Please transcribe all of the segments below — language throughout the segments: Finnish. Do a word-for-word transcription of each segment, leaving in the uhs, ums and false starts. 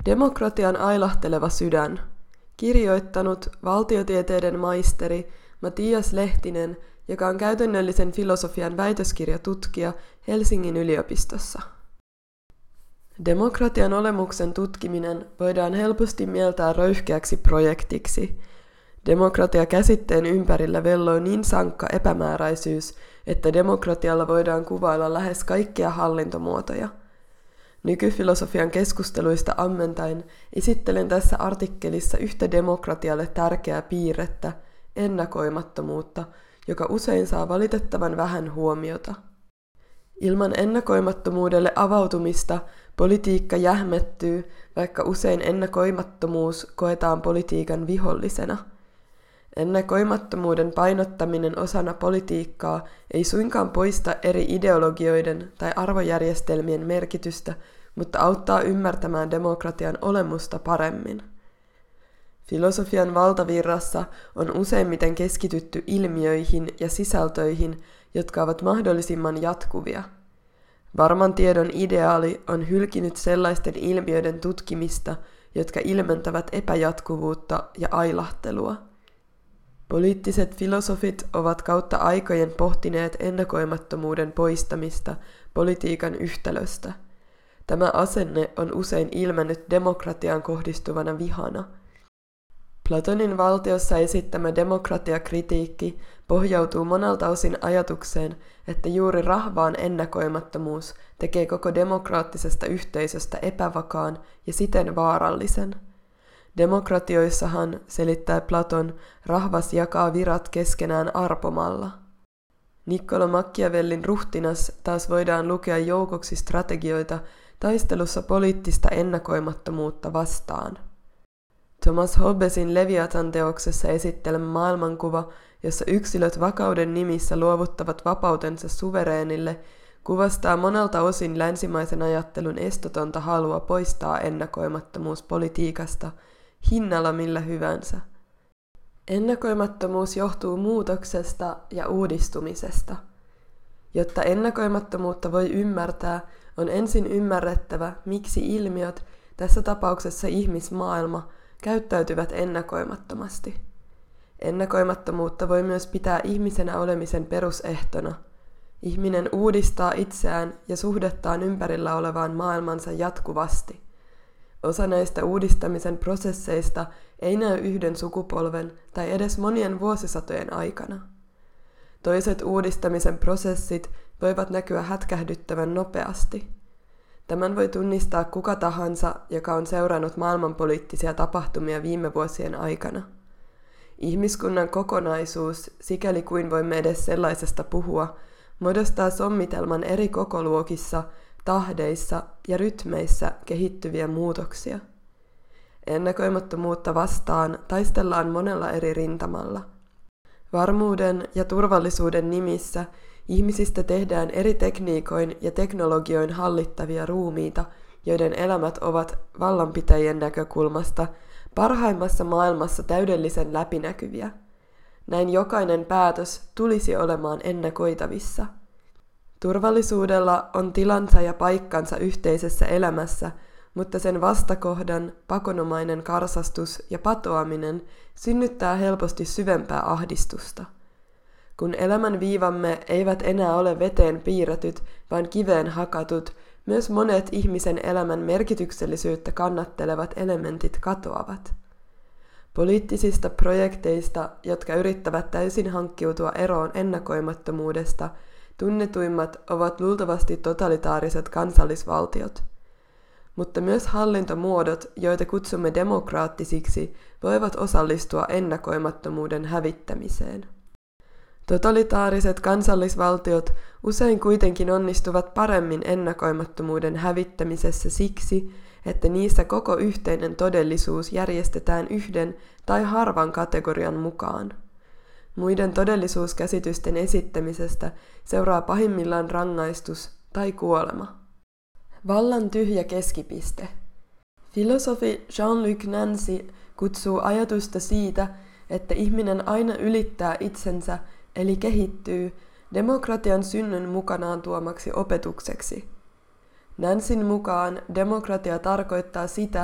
Demokratian ailahteleva sydän. Kirjoittanut valtiotieteiden maisteri Matias Lehtinen, joka on käytännöllisen filosofian väitöskirjatutkija Helsingin yliopistossa. Demokratian olemuksen tutkiminen voidaan helposti mieltää röyhkeäksi projektiksi. Demokratia käsitteen ympärillä velloo niin sankka epämääräisyys, että demokratialla voidaan kuvailla lähes kaikkia hallintomuotoja. Nykyfilosofian keskusteluista ammentaen esittelen tässä artikkelissa yhtä demokratialle tärkeää piirrettä, ennakoimattomuutta, joka usein saa valitettavan vähän huomiota. Ilman ennakoimattomuudelle avautumista politiikka jähmettyy, vaikka usein ennakoimattomuus koetaan politiikan vihollisena. Ennakoimattomuuden painottaminen osana politiikkaa ei suinkaan poista eri ideologioiden tai arvojärjestelmien merkitystä, mutta auttaa ymmärtämään demokratian olemusta paremmin. Filosofian valtavirrassa on useimmiten keskitytty ilmiöihin ja sisältöihin, jotka ovat mahdollisimman jatkuvia. Varman tiedon ideaali on hylkinyt sellaisten ilmiöiden tutkimista, jotka ilmentävät epäjatkuvuutta ja ailahtelua. Poliittiset filosofit ovat kautta aikojen pohtineet ennakoimattomuuden poistamista politiikan yhtälöstä. Tämä asenne on usein ilmennyt demokratiaan kohdistuvana vihana. Platonin valtiossa esittämä demokratiakritiikki pohjautuu monelta osin ajatukseen, että juuri rahvaan ennakoimattomuus tekee koko demokraattisesta yhteisöstä epävakaan ja siten vaarallisen. Demokratioissahan, selittää Platon, rahvas jakaa virat keskenään arpomalla. Niccolo Machiavellin Ruhtinas taas voidaan lukea joukoksi strategioita taistelussa poliittista ennakoimattomuutta vastaan. Thomas Hobbesin Leviathan-teoksessa esittelemä maailmankuva, jossa yksilöt vakauden nimissä luovuttavat vapautensa suvereenille, kuvastaa monelta osin länsimaisen ajattelun estotonta halua poistaa ennakoimattomuus politiikasta, hinnalla millä hyvänsä. Ennakoimattomuus johtuu muutoksesta ja uudistumisesta. Jotta ennakoimattomuutta voi ymmärtää, on ensin ymmärrettävä, miksi ilmiöt, tässä tapauksessa ihmismaailma, käyttäytyvät ennakoimattomasti. Ennakoimattomuutta voi myös pitää ihmisenä olemisen perusehtona. Ihminen uudistaa itseään ja suhdettaan ympärillä olevaan maailmansa jatkuvasti. Osa näistä uudistamisen prosesseista ei näy yhden sukupolven tai edes monien vuosisatojen aikana. Toiset uudistamisen prosessit voivat näkyä hätkähdyttävän nopeasti. Tämän voi tunnistaa kuka tahansa, joka on seurannut maailmanpoliittisia tapahtumia viime vuosien aikana. Ihmiskunnan kokonaisuus, sikäli kuin voimme edes sellaisesta puhua, muodostaa sommitelman eri kokoluokissa, tahdeissa ja rytmeissä kehittyviä muutoksia. Ennakoimattomuutta vastaan taistellaan monella eri rintamalla. Varmuuden ja turvallisuuden nimissä ihmisistä tehdään eri tekniikoin ja teknologioin hallittavia ruumiita, joiden elämät ovat vallanpitäjien näkökulmasta parhaimmassa maailmassa täydellisen läpinäkyviä. Näin jokainen päätös tulisi olemaan ennakoitavissa. Turvallisuudella on tilansa ja paikkansa yhteisessä elämässä, mutta sen vastakohdan, pakonomainen karsastus ja patoaminen synnyttää helposti syvempää ahdistusta. Kun elämän viivamme eivät enää ole veteen piirretyt, vaan kiveen hakatut, myös monet ihmisen elämän merkityksellisyyttä kannattelevat elementit katoavat. Poliittisista projekteista, jotka yrittävät täysin hankkiutua eroon ennakoimattomuudesta, tunnetuimmat ovat luultavasti totalitaariset kansallisvaltiot. Mutta myös hallintomuodot, joita kutsumme demokraattisiksi, voivat osallistua ennakoimattomuuden hävittämiseen. Totalitaariset kansallisvaltiot usein kuitenkin onnistuvat paremmin ennakoimattomuuden hävittämisessä siksi, että niissä koko yhteinen todellisuus järjestetään yhden tai harvan kategorian mukaan. Muiden todellisuuskäsitysten esittämisestä seuraa pahimmillaan rangaistus tai kuolema. Vallan tyhjä keskipiste. Filosofi Jean-Luc Nancy kutsuu ajatusta siitä, että ihminen aina ylittää itsensä eli kehittyy demokratian synnyn mukanaan tuomaksi opetukseksi. Nancyn mukaan demokratia tarkoittaa sitä,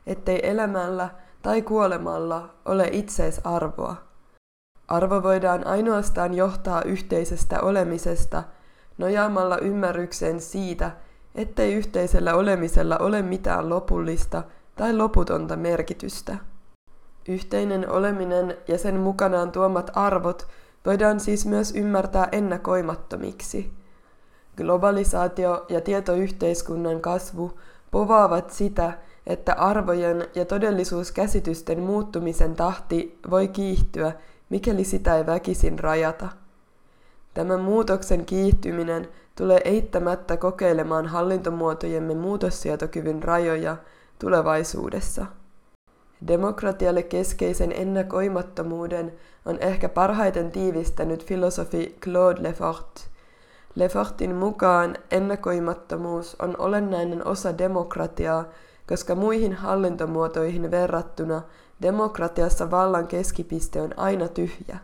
ettei elämällä tai kuolemalla ole itseisarvoa. Arvo voidaan ainoastaan johtaa yhteisestä olemisesta nojaamalla ymmärrykseen siitä, ettei yhteisellä olemisella ole mitään lopullista tai loputonta merkitystä. Yhteinen oleminen ja sen mukanaan tuomat arvot voidaan siis myös ymmärtää ennakoimattomiksi. Globalisaatio ja tietoyhteiskunnan kasvu povaavat sitä, että arvojen ja todellisuuskäsitysten muuttumisen tahti voi kiihtyä, mikäli sitä ei väkisin rajata. Tämän muutoksen kiihtyminen tulee eittämättä kokeilemaan hallintomuotojemme muutossietokyvyn rajoja tulevaisuudessa. Demokratialle keskeisen ennakoimattomuuden on ehkä parhaiten tiivistänyt filosofi Claude Lefort. Lefortin mukaan ennakoimattomuus on olennainen osa demokratiaa, koska muihin hallintomuotoihin verrattuna demokratiassa vallan keskipiste on aina tyhjä.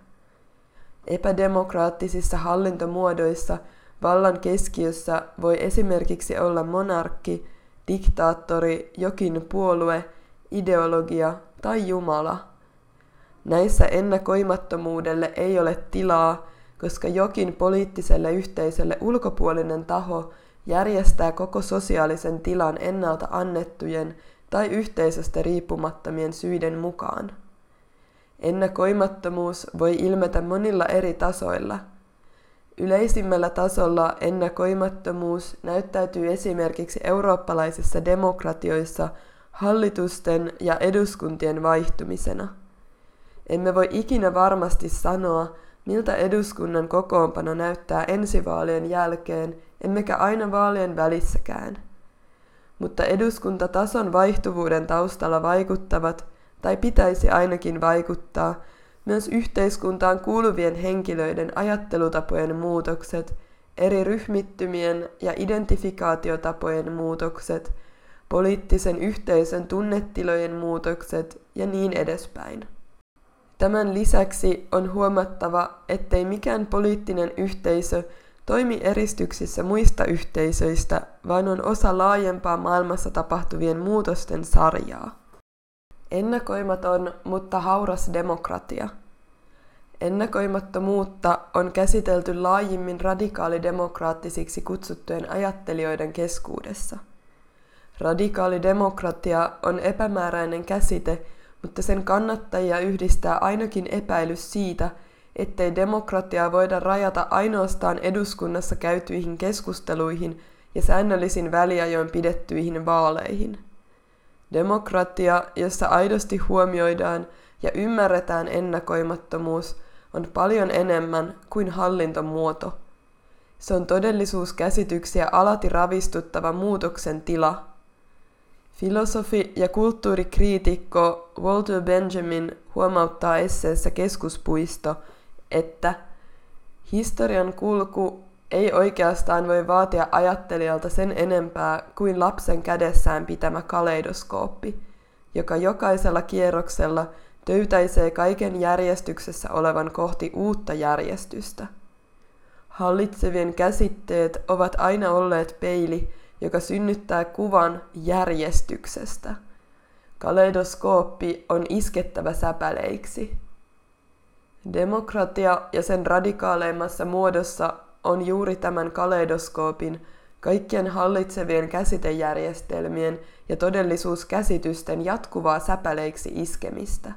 Epädemokraattisissa hallintomuodoissa vallan keskiössä voi esimerkiksi olla monarkki, diktaattori, jokin puolue, ideologia tai Jumala. Näissä ennakoimattomuudelle ei ole tilaa, koska jokin poliittiselle yhteisölle ulkopuolinen taho järjestää koko sosiaalisen tilan ennalta annettujen tai yhteisöstä riippumattomien syiden mukaan. Ennakoimattomuus voi ilmetä monilla eri tasoilla. Yleisimmällä tasolla ennakoimattomuus näyttäytyy esimerkiksi eurooppalaisissa demokratioissa hallitusten ja eduskuntien vaihtumisena. Emme voi ikinä varmasti sanoa, miltä eduskunnan kokoonpano näyttää ensivaalien jälkeen, emmekä aina vaalien välissäkään. Mutta eduskuntatason vaihtuvuuden taustalla vaikuttavat, tai pitäisi ainakin vaikuttaa, myös yhteiskuntaan kuuluvien henkilöiden ajattelutapojen muutokset, eri ryhmittymien ja identifikaatiotapojen muutokset, poliittisen yhteisön tunnetilojen muutokset ja niin edespäin. Tämän lisäksi on huomattava, ettei mikään poliittinen yhteisö toimi eristyksissä muista yhteisöistä, vaan on osa laajempaa maailmassa tapahtuvien muutosten sarjaa. Ennakoimaton, mutta hauras demokratia. Ennakoimattomuutta on käsitelty laajimmin radikaalidemokraattisiksi kutsuttujen ajattelijoiden keskuudessa. Radikaalidemokratia on epämääräinen käsite, mutta sen kannattajia yhdistää ainakin epäilys siitä, ettei demokratiaa voida rajata ainoastaan eduskunnassa käytyihin keskusteluihin ja säännöllisin väliajoin pidettyihin vaaleihin. Demokratia, jossa aidosti huomioidaan ja ymmärretään ennakoimattomuus, on paljon enemmän kuin hallintomuoto. Se on todellisuuskäsityksiä alati ravistuttava muutoksen tila. Filosofi ja kulttuurikriitikko Walter Benjamin huomauttaa esseessä Keskuspuisto, että historian kulku ei oikeastaan voi vaatia ajattelijalta sen enempää kuin lapsen kädessään pitämä kaleidoskooppi, joka jokaisella kierroksella töytäisee kaiken järjestyksessä olevan kohti uutta järjestystä. Hallitsevien käsitteet ovat aina olleet peili, joka synnyttää kuvan järjestyksestä. Kaleidoskooppi on iskettävä säpäleiksi. Demokratia ja sen radikaaleimmassa muodossa on juuri tämän kaleidoskoopin, kaikkien hallitsevien käsitejärjestelmien ja todellisuuskäsitysten jatkuvaa säpäleiksi iskemistä.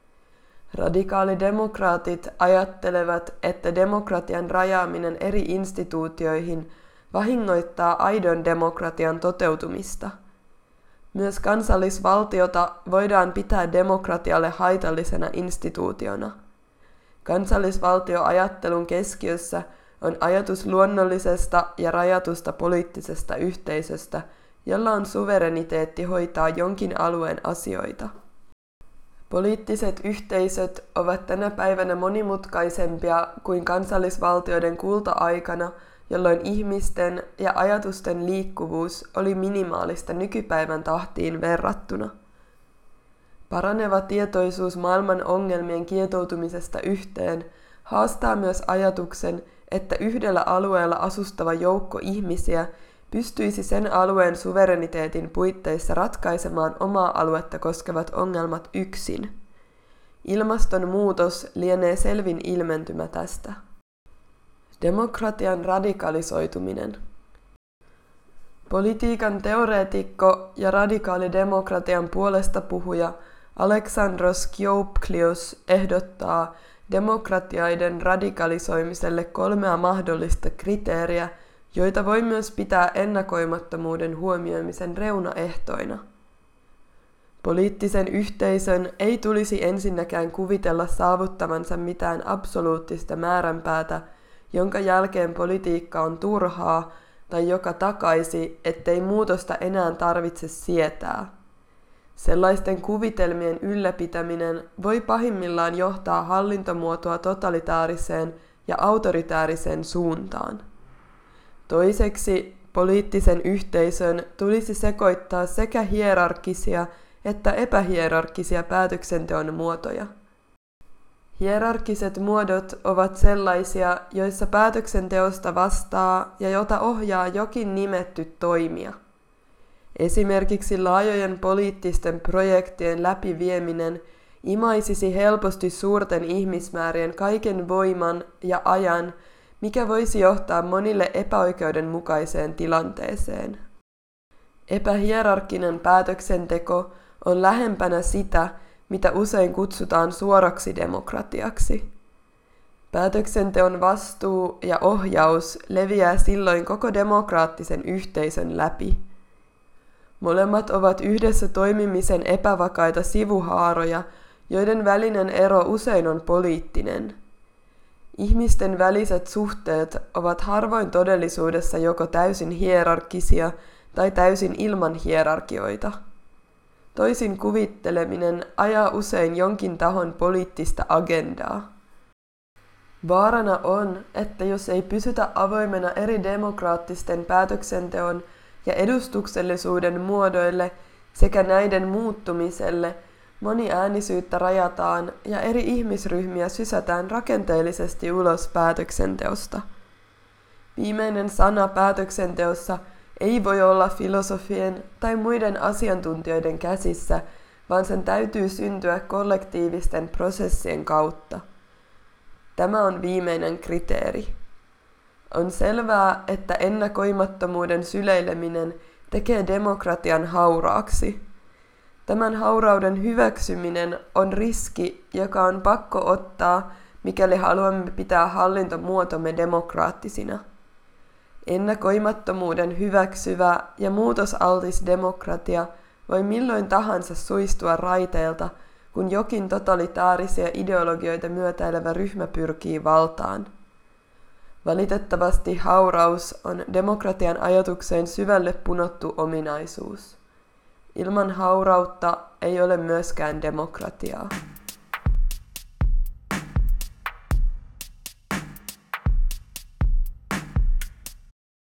Radikaalidemokraatit ajattelevat, että demokratian rajaaminen eri instituutioihin vahingoittaa aidon demokratian toteutumista. Myös kansallisvaltiota voidaan pitää demokratialle haitallisena instituutiona. Kansallisvaltioajattelun keskiössä on ajatus luonnollisesta ja rajatusta poliittisesta yhteisöstä, jolla on suvereniteetti hoitaa jonkin alueen asioita. Poliittiset yhteisöt ovat tänä päivänä monimutkaisempia kuin kansallisvaltioiden kulta-aikana, jolloin ihmisten ja ajatusten liikkuvuus oli minimaalista nykypäivän tahtiin verrattuna. Paraneva tietoisuus maailman ongelmien kietoutumisesta yhteen haastaa myös ajatuksen, että yhdellä alueella asustava joukko ihmisiä pystyisi sen alueen suvereniteetin puitteissa ratkaisemaan omaa aluetta koskevat ongelmat yksin. Ilmastonmuutos lienee selvin ilmentymä tästä. Demokratian radikalisoituminen. Politiikan teoreetikko ja radikaalidemokratian puolesta puhuja Alexandros Skiopklios ehdottaa demokratiaiden radikalisoimiselle kolmea mahdollista kriteeriä, joita voi myös pitää ennakoimattomuuden huomioimisen reunaehtoina. Poliittisen yhteisön ei tulisi ensinnäkään kuvitella saavuttavansa mitään absoluuttista määränpäätä, jonka jälkeen politiikka on turhaa tai joka takaisi, ettei muutosta enää tarvitse sietää. Sellaisten kuvitelmien ylläpitäminen voi pahimmillaan johtaa hallintomuotoa totalitaariseen ja autoritääriseen suuntaan. Toiseksi poliittisen yhteisön tulisi sekoittaa sekä hierarkkisia että epähierarkkisia päätöksenteon muotoja. Hierarkkiset muodot ovat sellaisia, joissa päätöksenteosta vastaa ja jota ohjaa jokin nimetty toimija. Esimerkiksi laajojen poliittisten projektien läpivieminen imaisisi helposti suurten ihmismäärien kaiken voiman ja ajan, mikä voisi johtaa monille epäoikeudenmukaiseen tilanteeseen. Epähierarkkinen päätöksenteko on lähempänä sitä, mitä usein kutsutaan suoraksi demokratiaksi. Päätöksenteon vastuu ja ohjaus leviää silloin koko demokraattisen yhteisön läpi. Molemmat ovat yhdessä toimimisen epävakaita sivuhaaroja, joiden välinen ero usein on poliittinen. Ihmisten väliset suhteet ovat harvoin todellisuudessa joko täysin hierarkkisia tai täysin ilman hierarkioita. Toisin kuvitteleminen ajaa usein jonkin tahon poliittista agendaa. Vaarana on, että jos ei pysytä avoimena eri demokraattisten päätöksenteon ja edustuksellisuuden muodoille sekä näiden muuttumiselle, moniäänisyyttä rajataan ja eri ihmisryhmiä sysätään rakenteellisesti ulos päätöksenteosta. Viimeinen sana päätöksenteossa ei voi olla filosofien tai muiden asiantuntijoiden käsissä, vaan sen täytyy syntyä kollektiivisten prosessien kautta. Tämä on viimeinen kriteeri. On selvää, että ennakoimattomuuden syleileminen tekee demokratian hauraaksi. Tämän haurauden hyväksyminen on riski, joka on pakko ottaa, mikäli haluamme pitää hallintomuotomme demokraattisina. Ennakoimattomuuden hyväksyvä ja muutosaltis demokratia voi milloin tahansa suistua raiteilta, kun jokin totalitaarisia ideologioita myötäilevä ryhmä pyrkii valtaan. Valitettavasti hauraus on demokratian ajatukseen syvälle punottu ominaisuus. Ilman haurautta ei ole myöskään demokratiaa.